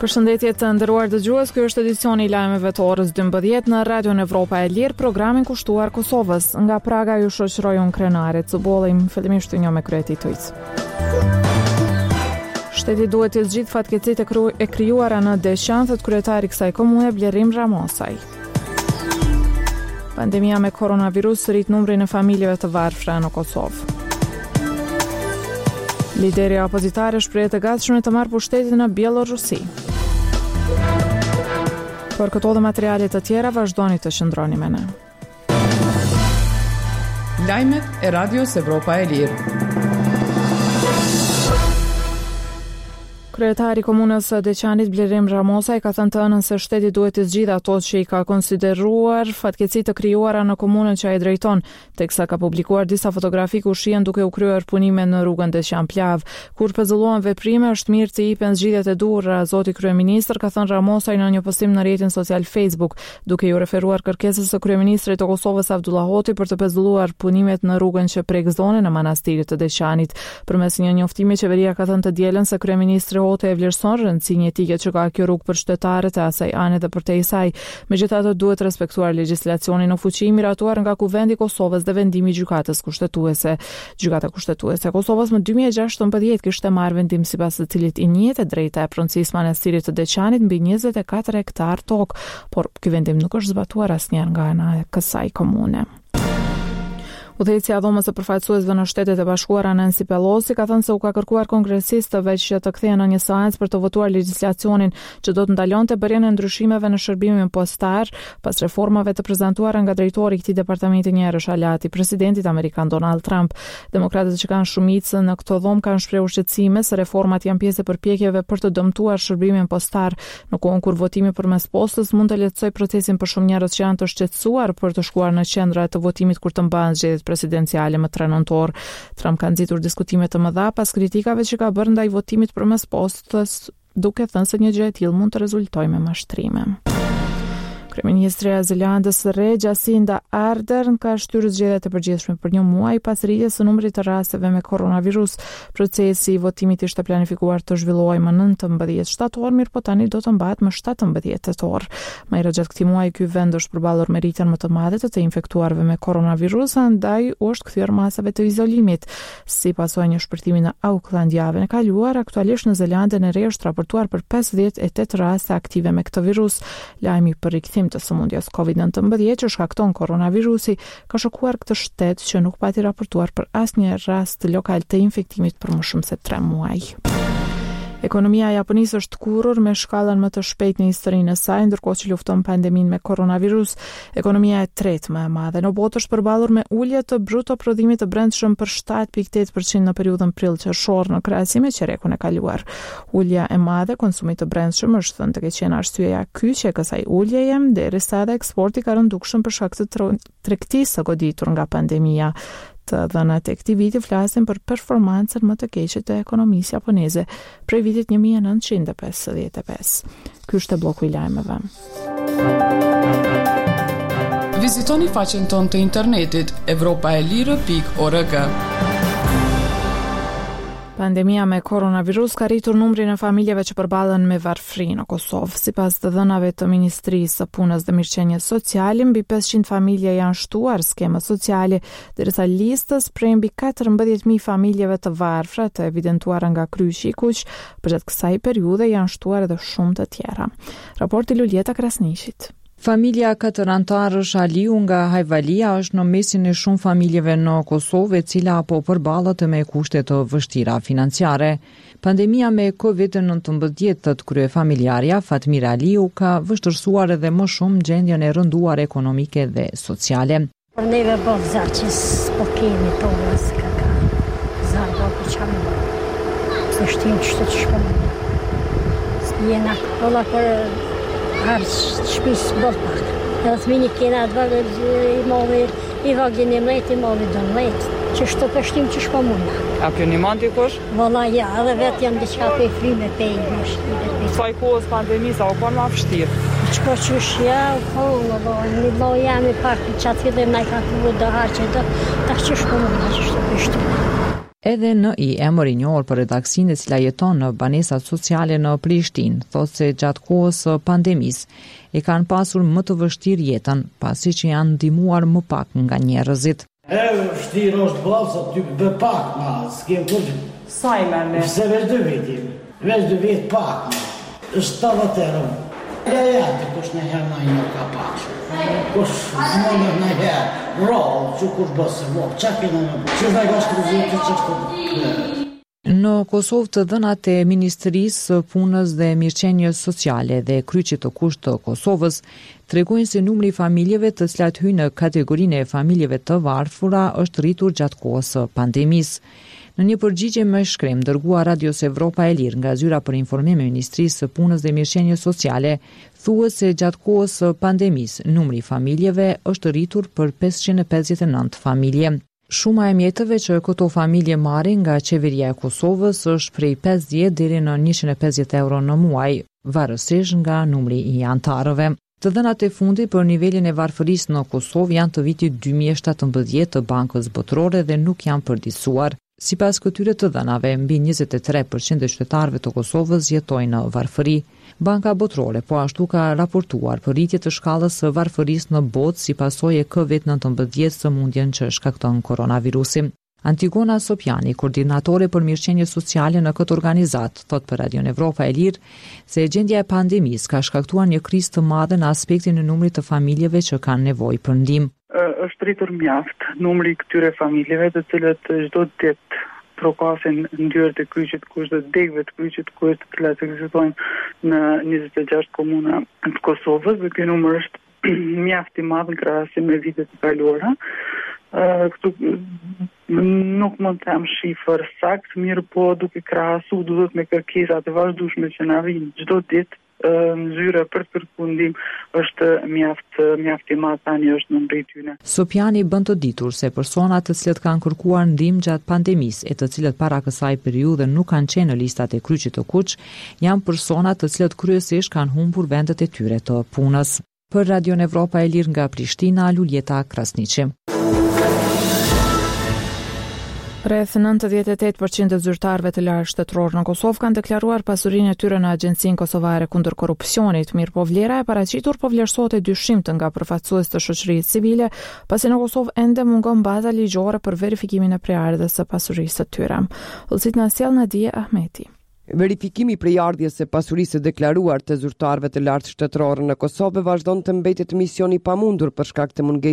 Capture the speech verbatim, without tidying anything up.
Përshëndetje të nderuar dëgjues, ky është edicioni i lajmeve të orës dymbëdhjetë në Radion Evropa e Lirë, programin kushtuar Kosovës. Nga Praga ju shoqëroj unë Krenare Cubollim, fillimisht një me kryet i tujt. Shteti duhet të zgjidhë fatkeqësitë e krijuara në Deçan, thot kryetari i kësaj komune Blerim Ramosaj. Pandemia me koronavirus rrit numrin e familjeve të varfra në Kosovë. Lideri opozitare shprehet të gatshëm të marrë pushtetin në Bielorusi. Për këto dhe materiale të tjera vazhdoni të qëndroni me ne. Lajmet e Radios Evropa e Lirë. Kryetari i komunës së Deçanit Blerim Ramosaj ka thënë të ënën se shteti duhet të zgjidhë ato që i ka konsideruar fatkeqësitë të krijuara në komunën që ai drejton, teksa ka publikuar disa fotografi ku shihen duke u kryer punime në rrugën Deçan Plav. Kur pezullohen veprime, është mirë të jipen zgjidhjet e duhura, zoti kryeministër, ka thënë Ramosaj në një postim në rrjetin social Facebook, duke ju referuar kërkesës së kryeministrit të Kosovës Abdullah Hoti për të pezulluar punimet në rrugën që prek zonën e manastirit të Deçanit. Përmes një njoftimi, qeveria ka thënë të dielën se kryeministri Hoti e vlerëson rëndësinë etike që ka kjo rrugë për qytetarët e asaj ane dhe për te i saj. Megjithatë duhet respektuar legjislacionin në fuqi miratuar nga Kuvendi i Kosovës dhe vendimi i gjykatës kushtetuese. Gjykata kushtetuese e Kosovës më dy mijë e gjashtëmbëdhjetë kishte marrë vendim sipas të cilit i njëjtë drejta e pronësisë manastirit të Deçanit mbi njëzet e katër hektar tokë, por ky vendim nuk është zbatuar asnjëherë nga ana e kësaj komune. Udhëheqësia e dhomës së përfaqësuesve në Shtetet e Bashkuara Nancy Pelosi ka thënë se u ka kërkuar kongresistëve që të kthehen në një seancë për të votuar legjislacionin që do të ndalonte bërjen e ndryshimeve në shërbimin postar pas reformave të prezantuara nga drejtori i këtij departamenti Njerësh Alati, presidentit amerikan Donald Trump. Demokratët që kanë shumicën në këtë dhomë kanë shprehur shqetësime se reformat janë pjesë e përpjekjeve për të dëmtuar shërbimin postar, në kohën kur votimi përmes postës mund të lehtësojë procesin për shumë njerëz që janë të shqetësuar për të shkuar në qendra të votimit kur të mbahen zgjedhjet presidenciale më tre nëntor. Trump ka nxitur diskutime të mëdha pas kritikave që ka bërë ndaj votimit përmes postës, duke thënë se një gjë e tillë mund të rezultojë me mashtrime. Kryeministri e Zelandës së Re, Jacinda Ardern, ka shtyrë zgjedhjet e përgjithshme për një muaj pas rritjes së numrit të rasteve me koronavirus. Procesi i votimit ishte planifikuar të zhvillohej më nëntëmbëdhjetë shtator, mirë po tani do të mbahet më shtatëmbëdhjetë tetor. Më herët gjatë këtij muaji ky vend është përballur me rritjen më të madhe të të infektuarve me koronavirus, andaj u është kthyer masave të izolimit. Si pasojë një shpërthimi në Auckland javën e kaluar, aktualisht në Zelandën e Re është raportuar për pesëdhjetë e tetë raste aktive me këtë virus. Lajmi për rikthim të sëmundjes covid nëntëmbëdhjetë që shkakton koronavirusi ka shokuar këtë shtet që nuk pati raportuar për asnjë rast lokal të infektimit për më shumë se tre muaj. Ekonomia e Japonisë është kurrur me shkallën më të shpejtë në historinë e saj, ndërkohë që lufton pandeminë me koronavirus. Ekonomia e tretë më e madhe në botë është përballur me ulje të bruto prodhimit të brendshëm për shtatë pikë tetë përqind në periudhën prill-qershor në krahasim me qerekun e kaluar. Ulja e madhe e konsumit të brendshëm është thënë të ketë qenë arsyeja kyçe e kësaj uljeje, derisa edhe eksporti ka rënë dukshëm për shkak të tregtisë së goditur nga pandemia. Të dhënat e këtij viti flasin për performancën më të keqe të ekonomisë japoneze prej vitit një mijë e nëntëqind e pesëdhjetë e pesë. Ky është bloku i lajmeve. Vizitoni faqen tonë të internetit evropaelire pikë org. Pandemia me koronavirus ka rritur numrin e familjeve që përballen me varfëri në Kosovë. Sipas të dhënave të Ministrisë së Punës dhe Mirëqenies Sociale, mbi pesëqind familje janë shtuar skema sociale, derisa listës prej mbi katërmbëdhjetë mijë familjeve të varfra të evidentuara nga Kryqi i Kuq, përgjatë kësaj periudhe janë shtuar edhe shumë të tjera. Raporti Luljeta Krasniqit. Familja katër antarësh Aliu nga Hajvalia është në mesin e shumë familjeve në Kosovë, e cila po përballet me kushte të vështira financiare. Pandemia me covid nëntëmbëdhjetë, thot kryefamiljarja Fatmir Aliu, ka vështirësuar edhe më shumë gjendjen e rënduar ekonomike dhe sociale. Për neve bëllë zarë që s'po kemi tonë, s'ka ka zarë bëllë për qamë. Se shtim që të të shpëmë. S'jena këlla për harë shpisë bëllë pak. Edhe të mini kena të vërë i movi, i vagin i mlet, i movi do mlet. Që shtë të pështim që shpo muna. A kjo një mund t'i kush? Vëlla, ja, edhe vetë jam diqka për i frime për i më Saj kohës pandemisa, u konë ma fështirë? Qëko qësh, ja, u konë, një lo jam i partë që atë fillim na i ka të vëdë harë që do, ta që shpo muna që shtë pështim. Edhe N I, emër i njohur për redaksinë e cila jeton në banesat sociale në Prishtinë, thotë se gjatë kohës së pandemisë e kanë pasur më të vështirë jetën, pasi që janë ndihmuar më pak nga njerëzit. E vështirë është ballë sa ty bë pak ma, s'kem kur. Sa i merr ne? Se veç dy viti, veç dy vit pak ma. Është shtatëdhjetë euro. Ja ja, të kush në herë na një ka pak. Kush zmonë në herë, rrallë, që kush bësë, vokë, qa kena në bërë, që dhe ka shtruzit, që shtë. Në Kosovë të dhënat e Ministrisë së Punës dhe Mirëqenies Sociale dhe Kryqit të Kusht të Kosovës tregojnë se numri i familjeve të cilat hyjnë në kategorinë e familjeve të varfura është rritur gjatë kohës së pandemisë. Në një përgjigje më shkrem dërguar Radios Evropa e Lirë nga zyra për informim e Ministrisë së Punës dhe Mirëqenies Sociale, thuhet se gjatë kohës së pandemisë numri i familjeve është rritur për pesëqind e pesëdhjetë e nëntë familje. Shuma e mjeteve që këto familje marrin nga qeveria e Kosovës është prej pesëdhjetë deri në njëqind e pesëdhjetë euro në muaj, varësisht nga numri i antarëve. Të dhënat e fundit për nivelin e varfërisë në Kosovë janë të vitit dy mijë e shtatëmbëdhjetë të Bankës Botërore dhe nuk janë përditësuar. Sipas këtyre të dhënave, mbi njëzet e tre përqind e qytetarëve të Kosovës jetojnë në varfëri. Banka Botërore po ashtu ka raportuar për rritje të shkallës së varfërisë në botë si pasojë e kovid nëntëmbëdhjetë sëmundjen që shkakton koronavirusi. Antigona Sopjani, koordinatore për mirëqenie sociale në këtë organizat, thot për Radion Evropa e Lirë se gjendja e pandemisë ka shkaktuar një krizë të madhe në aspektin e numrit të familjeve që kanë nevojë për ndihmë. Është rritur mjaft numri i këtyre familjeve, të cilët çdo ditë trokasin ndyrët e Kryqit Kusht dhe degëve të Kryqit Kusht, të cilat ekzistojnë në njëzet e gjashtë komuna të Kosovës, dhe ky numër është mjaft i madh në krahasim me vitet e kaluara. Uh, këtu nuk mund të jam shifër sakt, mirë po duke krahasu duhet me kërkesat e vazhdueshme që na vijnë çdo ditë, uh, zyra për të kërkuar ndihmë është mjaft mjaft i madh tani është në mbret tyne. Sopjani bën të ditur se personat të cilët kanë kërkuar ndihmë gjatë pandemisë e të cilët para kësaj periudhe nuk kanë qenë në listat e Kryqit të Kuq, janë persona të cilët kryesisht kanë humbur vendet e tyre të punës. Për Radion Evropa e Lirë nga Prishtina, Luljeta Krasniqi. Rreth nëntëdhjetë e tetë përqind e zyrtarëve të lartë shtetëror në Kosovë kanë deklaruar pasurinë e tyre në Agjencinë Kosovare kundër korrupsionit, mirë po vlera e paraqitur po vlerësohet e dyshimt nga përfaqësues të shoqërisë civile, pasi në Kosovë ende mungon baza ligjore për verifikimin e prejardhjes së pasurisë së tyre. Ulësit na sjell Nadia Ahmeti. Verifikimi i prejardhjes së pasurisë së deklaruar të zyrtarëve të lartë shtetëror në Kosovë vazhdon të mbetet misioni i pamundur për shkak të mungesës